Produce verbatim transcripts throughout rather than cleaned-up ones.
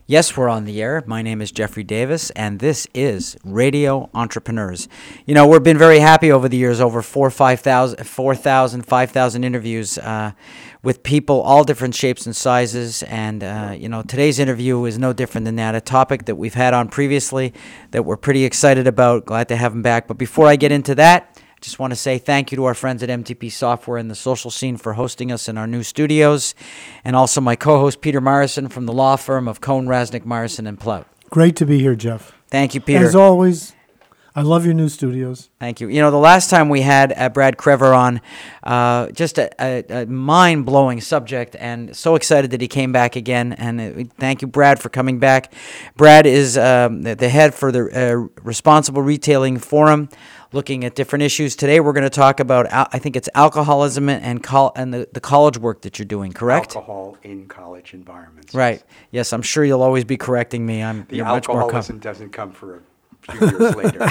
Yes, we're on the air. My name is Jeffrey Davis, and this is Radio Entrepreneurs. You know, we've been very happy over the years, over four, five thousand, four thousand, five thousand interviews uh, with people, all different shapes and sizes. And, uh, you know, today's interview is no different than that, a topic that we've had on previously that we're pretty excited about. Glad to have him back. But before I get into that, just want to say thank you to our friends at M T P Software and the Social Scene for hosting us in our new studios, and also my co-host Peter Morrison from the law firm of Cohn, Rasnick, Morrison and Plout. Great to be here, Jeff. Thank you, Peter. As always, I love your new studios. Thank you. You know, the last time we had uh, Brad Crever on, uh, just a, a, a mind-blowing subject, and so excited that he came back again. And uh, thank you, Brad, for coming back. Brad is um, the, the head for the uh, Responsible Retailing Forum, looking at different issues. Today we're going to talk about, al- I think it's alcoholism and col- and the, the college work that you're doing, correct? Alcohol in college environments. Right. Yes, I'm sure you'll always be correcting me. I'm The you're much more com- alcoholism doesn't come for a few years later.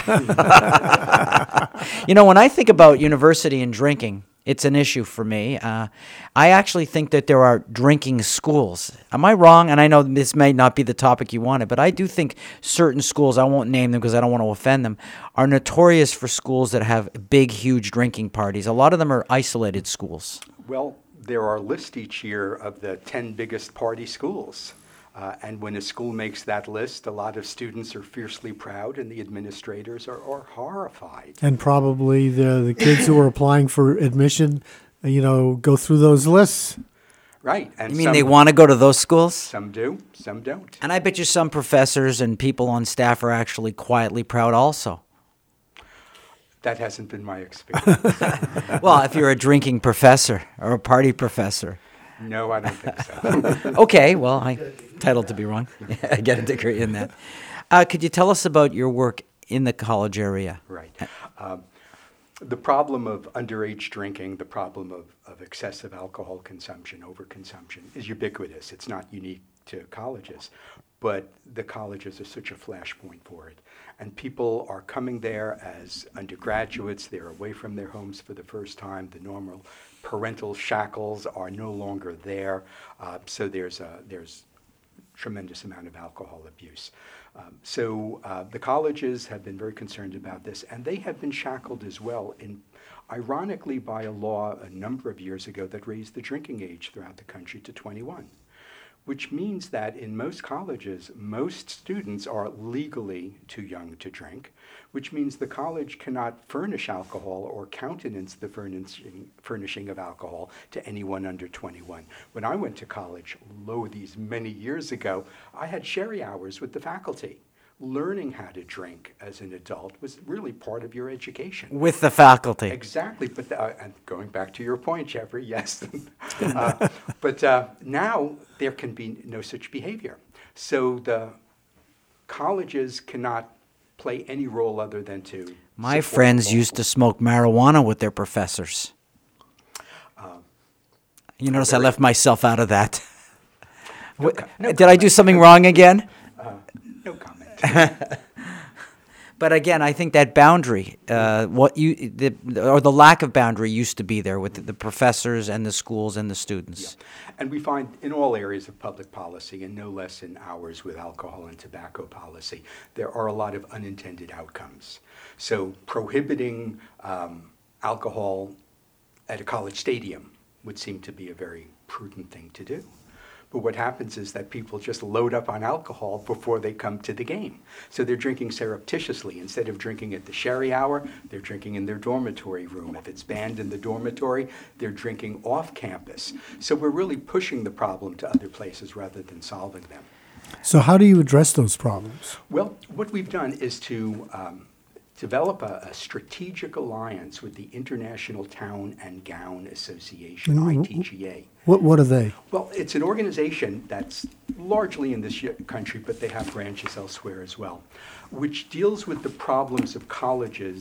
You know, when I think about university and drinking, it's an issue for me. Uh, I actually think that there are drinking schools. Am I wrong? And I know this may not be the topic you wanted, but I do think certain schools, I won't name them because I don't want to offend them, are notorious for schools that have big, huge drinking parties. A lot of them are isolated schools. Well, there are lists each year of the ten biggest party schools. Uh, and when a school makes that list, a lot of students are fiercely proud and the administrators are, are horrified. And probably the, the kids who are applying for admission, you know, go through those lists. Right. And You mean some, they want to go to those schools? Some do, some don't. And I bet you some professors and people on staff are actually quietly proud also. That hasn't been my experience. Well, if you're a drinking professor or a party professor. No, I don't think so. Okay, well, I'm entitled to be wrong. I get a degree in that. Uh, could you tell us about your work in the college area? Right. Um, the problem of underage drinking, the problem of, of excessive alcohol consumption, overconsumption, is ubiquitous. It's not unique to colleges, but the colleges are such a flashpoint for it. And people are coming there as undergraduates. They're away from their homes for the first time. The normal parental shackles are no longer there. Uh, so there's a there's tremendous amount of alcohol abuse. Um, so uh, the colleges have been very concerned about this, and they have been shackled as well, in, ironically by a law a number of years ago that raised the drinking age throughout the country to twenty-one. Which means that in most colleges, most students are legally too young to drink, which means the college cannot furnish alcohol or countenance the furnishing, furnishing of alcohol to anyone under twenty-one. When I went to college, lo, these many years ago, I had sherry hours with the faculty. Learning how to drink as an adult was really part of your education. With the faculty. Exactly, but uh, and going back to your point, Jeffrey, yes. uh, but uh, now there can be no such behavior. So the colleges cannot play any role other than to My support friends local. used to smoke marijuana with their professors. Um, You notice I very- left myself out of that. No What- co- no Did I do comment. something wrong again? Uh, no comment. But again, I think that boundary, uh, what you, the, or the lack of boundary, used to be there with the, the professors and the schools and the students. Yeah. And we find in all areas of public policy, and no less in ours with alcohol and tobacco policy, there are a lot of unintended outcomes. So prohibiting um, alcohol at a college stadium would seem to be a very prudent thing to do. But what happens is that people just load up on alcohol before they come to the game. So they're drinking surreptitiously. Instead of drinking at the sherry hour, they're drinking in their dormitory room. If it's banned in the dormitory, they're drinking off campus. So we're really pushing the problem to other places rather than solving them. So how do you address those problems? Well, what we've done is to um, develop a, a strategic alliance with the International Town and Gown Association, Mm-hmm. I T G A. What What are they? Well, it's an organization that's largely in this y- country, but they have branches elsewhere as well, which deals with the problems of colleges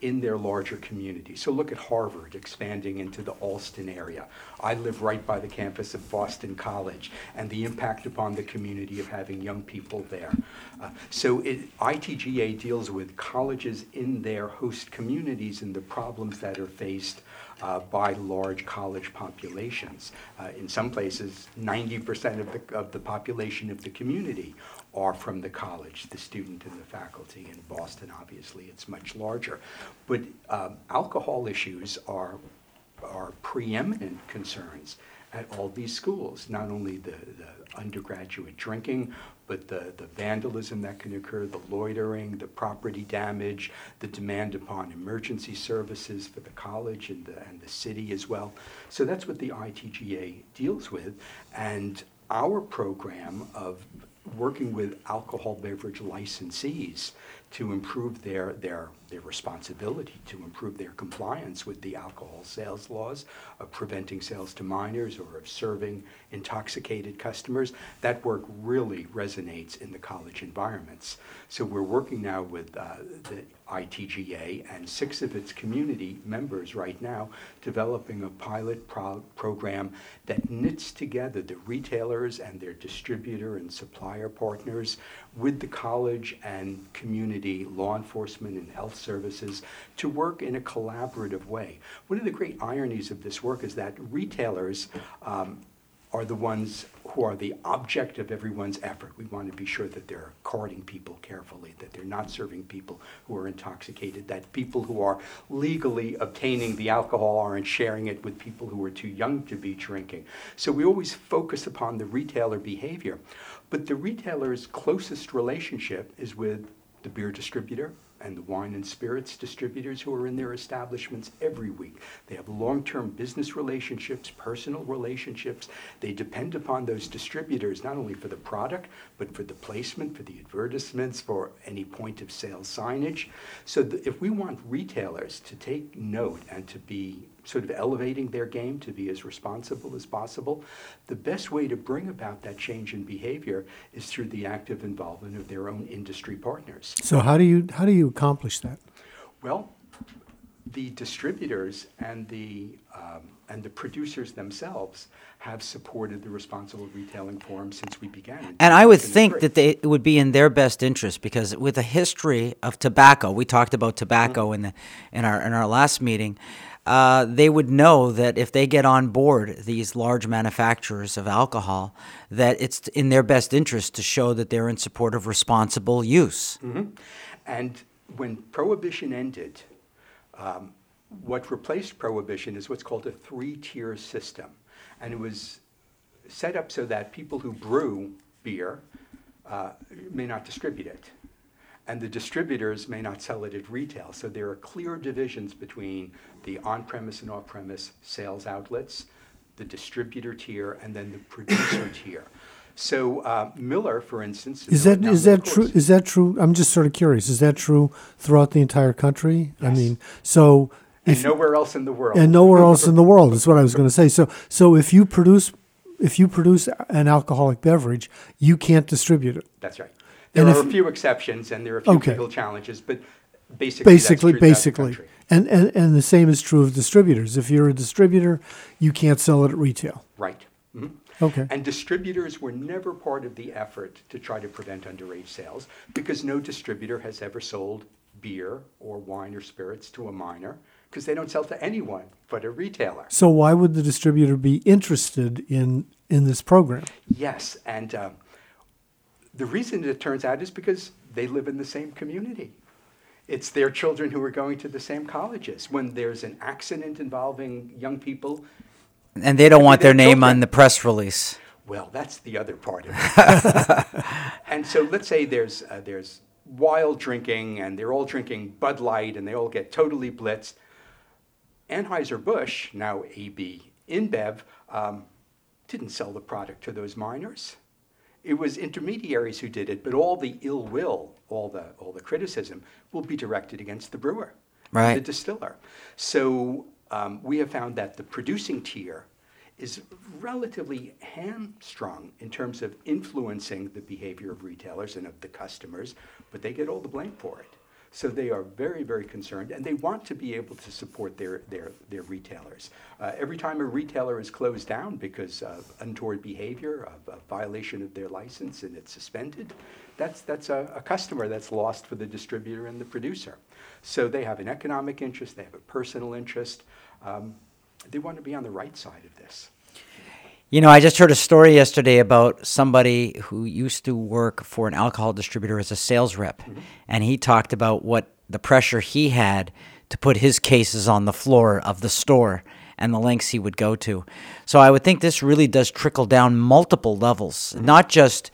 in their larger community. So look at Harvard expanding into the Allston area. I live right by the campus of Boston College, and the impact upon the community of having young people there. Uh, so it, I T G A deals with colleges in their host communities and the problems that are faced uh, by large college populations. Uh, in some places, ninety percent of the, of the population of the community are from the college, the student and the faculty. In Boston, obviously, it's much larger. But um, alcohol issues are, are preeminent concerns at all these schools, not only the, the undergraduate drinking, but the, the vandalism that can occur, the loitering, the property damage, the demand upon emergency services for the college and the, and the city as well. So that's what the I T G A deals with. And our program of working with alcohol beverage licensees to improve their, their, their responsibility, to improve their compliance with the alcohol sales laws, of preventing sales to minors or of serving intoxicated customers, that work really resonates in the college environments. So we're working now with uh, the I T G A and six of its community members right now, developing a pilot pro- program that knits together the retailers and their distributor and supplier partners with the college and community, law enforcement and health services, to work in a collaborative way. One of the great ironies of this work is that retailers um, are the ones who are the object of everyone's effort. We want to be sure that they're carding people carefully, that they're not serving people who are intoxicated, that people who are legally obtaining the alcohol aren't sharing it with people who are too young to be drinking. So we always focus upon the retailer behavior. But the retailer's closest relationship is with the beer distributor and the wine and spirits distributors who are in their establishments every week. They have long-term business relationships, personal relationships. They depend upon those distributors not only for the product, but for the placement, for the advertisements, for any point of sale signage. So th- if we want retailers to take note and to be sort of elevating their game to be as responsible as possible, the best way to bring about that change in behavior is through the active involvement of their own industry partners. So how do you how do you accomplish that? Well, the distributors and the um, and the producers themselves have supported the Responsible Retailing Forum since we began. And I would think that they, it would be in their best interest, because with a history of tobacco, we talked about tobacco mm-hmm. in the in our in our last meeting. Uh, they would know that if they get on board these large manufacturers of alcohol, that it's in their best interest to show that they're in support of responsible use. Mm-hmm. And when Prohibition ended, um, what replaced Prohibition is what's called a three-tier system. And it was set up so that people who brew beer uh, may not distribute it. And the distributors may not sell it at retail. So there are clear divisions between the on-premise and off-premise sales outlets, the distributor tier, and then the producer tier. So uh, Miller, for instance, is that is that true? Is that true? I'm just sort of curious. Is that true throughout the entire country? Yes. I mean, so and nowhere else in the world. And nowhere else in the world is what I was going to say. So so if you produce if you produce an alcoholic beverage, you can't distribute it. That's right. There and are if, a few exceptions, and there are a few okay. legal challenges, but basically, basically, that's true basically, and, and and the same is true of distributors. If you're a distributor, you can't sell it at retail. Right. Mm-hmm. Okay. And distributors were never part of the effort to try to prevent underage sales, because no distributor has ever sold beer or wine or spirits to a minor, because they don't sell to anyone but a retailer. So why would the distributor be interested in in this program? Yes, and. Um, The reason it turns out is because they live in the same community. It's their children who are going to the same colleges. When there's an accident involving young people. And they don't want their name children. on the press release. Well, that's the other part of it. And so let's say there's uh, there's wild drinking, and they're all drinking Bud Light, and they all get totally blitzed. Anheuser-Busch, now A B InBev, um, didn't sell the product to those minors. It was intermediaries who did it, but all the ill will, all the all the criticism, will be directed against the brewer, right. the distiller. So um, we have found that the producing tier is relatively hamstrung in terms of influencing the behavior of retailers and of the customers, but they get all the blame for it. So they are very, very concerned, and they want to be able to support their, their, their retailers. Uh, every time a retailer is closed down because of untoward behavior, of a violation of their license, and it's suspended, that's, that's a, a customer that's lost for the distributor and the producer. So they have an economic interest, they have a personal interest. Um, they want to be on the right side of this. You know, I just heard a story yesterday about somebody who used to work for an alcohol distributor as a sales rep, mm-hmm. and he talked about what the pressure he had to put his cases on the floor of the store and the lengths he would go to. So I would think this really does trickle down multiple levels, mm-hmm. not just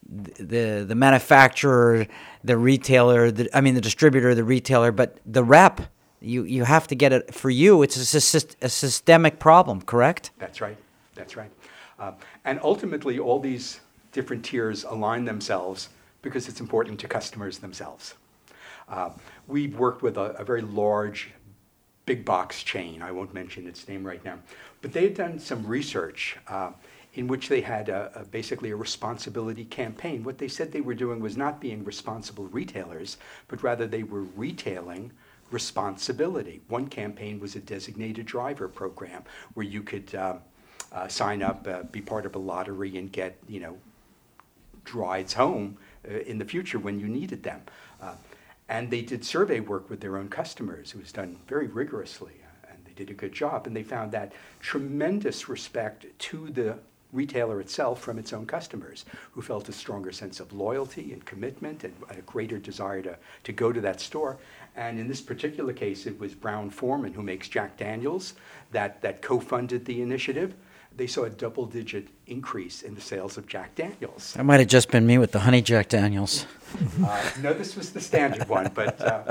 the the manufacturer, the retailer, the, I mean the distributor, the retailer, but the rep. You you have to get it. For you, it's a, syst- a systemic problem, correct? That's right. That's right. Uh, and ultimately, all these different tiers align themselves because it's important to customers themselves. Uh, we've worked with a, a very large big box chain. I won't mention its name right now. But they had done some research uh, in which they had a, a basically a responsibility campaign. What they said they were doing was not being responsible retailers, but rather they were retailing responsibility. One campaign was a designated driver program where you could uh, uh, sign up, uh, be part of a lottery, and get, you know, rides home uh, in the future when you needed them. Uh, and they did survey work with their own customers. It was done very rigorously, uh, and they did a good job. And they found that tremendous respect to the retailer itself from its own customers, who felt a stronger sense of loyalty and commitment and a greater desire to, to go to that store. And in this particular case, it was Brown-Forman, who makes Jack Daniels, that, that co-funded the initiative. They saw a double-digit increase in the sales of Jack Daniels. That might have just been me with the honey Jack Daniels. Uh, no, this was the standard one, but uh,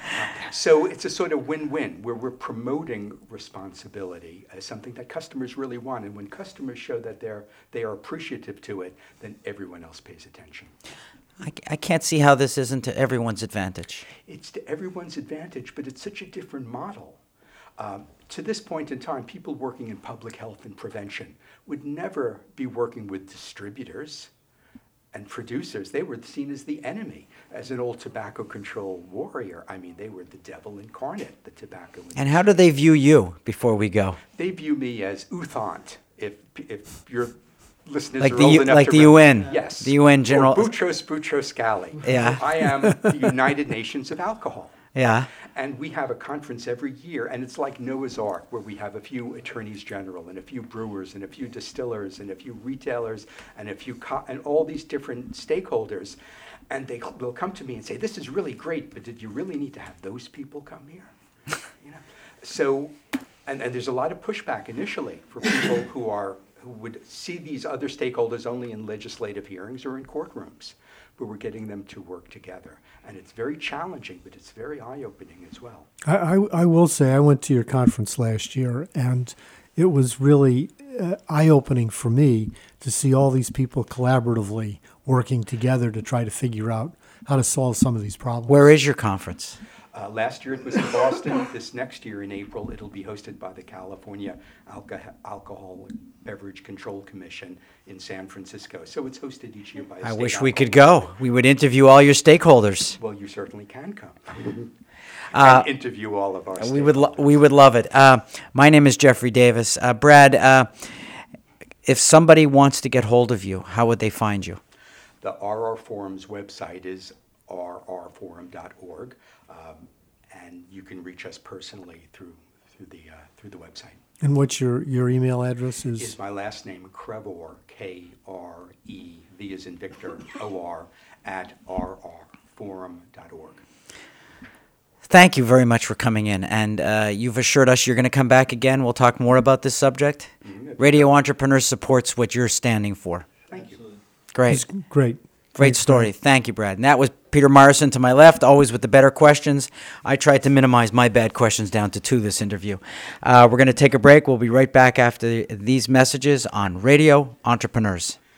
so it's a sort of win-win where we're promoting responsibility as something that customers really want, and when customers show that they're they are appreciative to it, then everyone else pays attention. I, I can't see how this isn't to everyone's advantage. It's to everyone's advantage, but it's such a different model. Um, to this point in time, people working in public health and prevention would never be working with distributors and producers. They were seen as the enemy, as an old tobacco control warrior. I mean, they were the devil incarnate, the tobacco industry. And how do they view you before we go? They view me as Uthant, if if your listeners like are the old U, enough like to the remember. U N. Yes. The U N General. Or Boutros Boutros Ghali. Yeah. I am the United Nations of Alcohol. Yeah. And we have a conference every year, and it's like Noah's Ark, where we have a few attorneys general and a few brewers and a few distillers and a few retailers and a few co- and all these different stakeholders, and they will come to me and say, "This is really great, but did you really need to have those people come here?" You know, so, and, and there's a lot of pushback initially for people who are who would see these other stakeholders only in legislative hearings or in courtrooms, but we're getting them to work together. And it's very challenging, but it's very eye-opening as well. I, I, I will say I went to your conference last year, and it was really uh, eye-opening for me to see all these people collaboratively working together to try to figure out how to solve some of these problems. Where is your conference? Uh, last year it was in Boston. This next year in April, it'll be hosted by the California Alco- Alcohol Beverage Control Commission in San Francisco. So it's hosted each year by a I state wish we alcohol could go. We would interview all your stakeholders. Well, you certainly can come Uh, and interview all of our stakeholders. We would lo- we would love it. Uh, my name is Jeffrey Davis. Uh, Brad, uh, if somebody wants to get hold of you, how would they find you? The R R Forum's website is r r forum dot org, um, and you can reach us personally through through the uh, through the website. And what's your, your email address? Is Is my last name Krevor, K R E, V as in Victor, O R, at r r forum dot org. Thank you very much for coming in, and uh, you've assured us you're going to come back again. We'll talk more about this subject. Mm-hmm. Radio Entrepreneurs supports what you're standing for. Thank you. Great. It's great. Great Thanks, story. Brad. Thank you, Brad. And that was Peter Morrison to my left, always with the better questions. I tried to minimize my bad questions down to two this interview. Uh, we're going to take a break. We'll be right back after these messages on Radio Entrepreneurs.